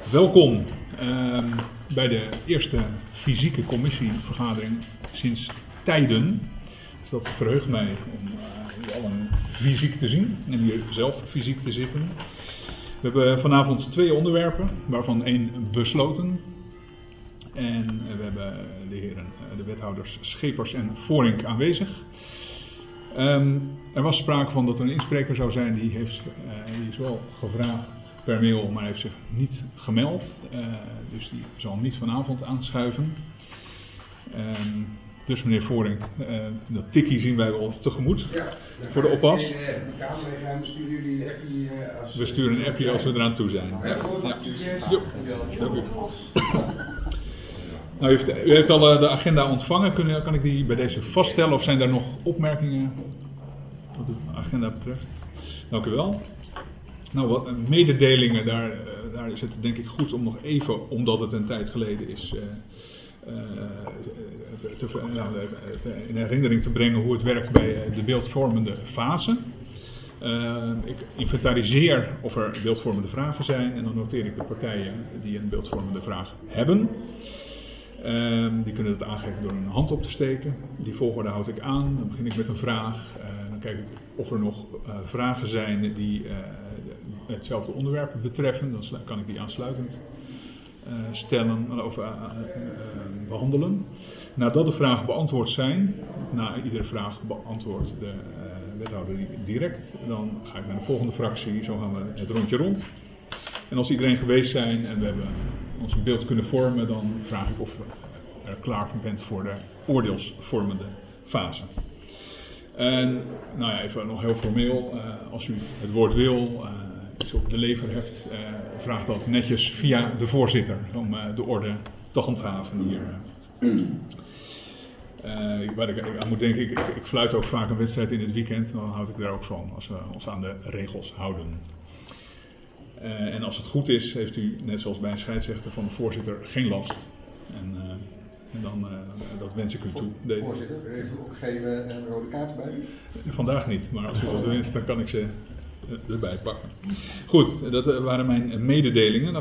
Welkom bij de eerste fysieke commissievergadering sinds tijden. Dus dat verheugt mij om jullie allen fysiek te zien en hier zelf fysiek te zitten. We hebben vanavond 2 onderwerpen, waarvan 1 besloten. En we hebben de heren, de wethouders Schepers en Voorink aanwezig. Er was sprake van dat er een inspreker zou zijn, die is wel gevraagd per mail, maar heeft zich niet gemeld. Dus die zal niet vanavond aanschuiven. Dus meneer Voorink, dat tikkie zien wij wel tegemoet voor de oppas. We sturen een appje als we eraan toe zijn. Ja. Jo, dank u. Nou, u heeft al de agenda ontvangen. Kan ik die bij deze vaststellen of zijn daar nog opmerkingen wat de agenda betreft? Dank u wel. Nou, wat mededelingen, daar is het denk ik goed om nog even, omdat het een tijd geleden is, in herinnering te brengen hoe het werkt bij de beeldvormende fase. Ik inventariseer of er beeldvormende vragen zijn en dan noteer ik de partijen die een beeldvormende vraag hebben. Die kunnen het aangeven door een hand op te steken. Die volgorde houd ik aan. Dan begin ik met een vraag. Dan kijk ik of er nog vragen zijn die hetzelfde onderwerp betreffen. Dan kan ik die aansluitend stellen of behandelen. Nadat de vragen beantwoord zijn, na iedere vraag beantwoordt de wethouder direct. Dan ga ik naar de volgende fractie. Zo gaan we het rondje rond. En als iedereen geweest zijn en we hebben ons een beeld kunnen vormen, dan vraag ik of je er klaar voor bent voor de oordeelsvormende fase. En nou ja, even nog heel formeel, als u het woord wil, iets op de lever hebt, vraag dat netjes via de voorzitter om de orde te handhaven hier. Waar ik aan moet denken, ik fluit ook vaak een wedstrijd in het weekend, dan houd ik daar ook van als we ons aan de regels houden. En als het goed is, heeft u, net zoals bij een scheidsrechter, van de voorzitter geen last. En dan, dat wens ik u toe. Voorzitter, heeft u ook geen rode kaart bij u? Vandaag niet, maar als u dat wenst, dan kan ik ze erbij pakken. Goed, dat waren mijn mededelingen.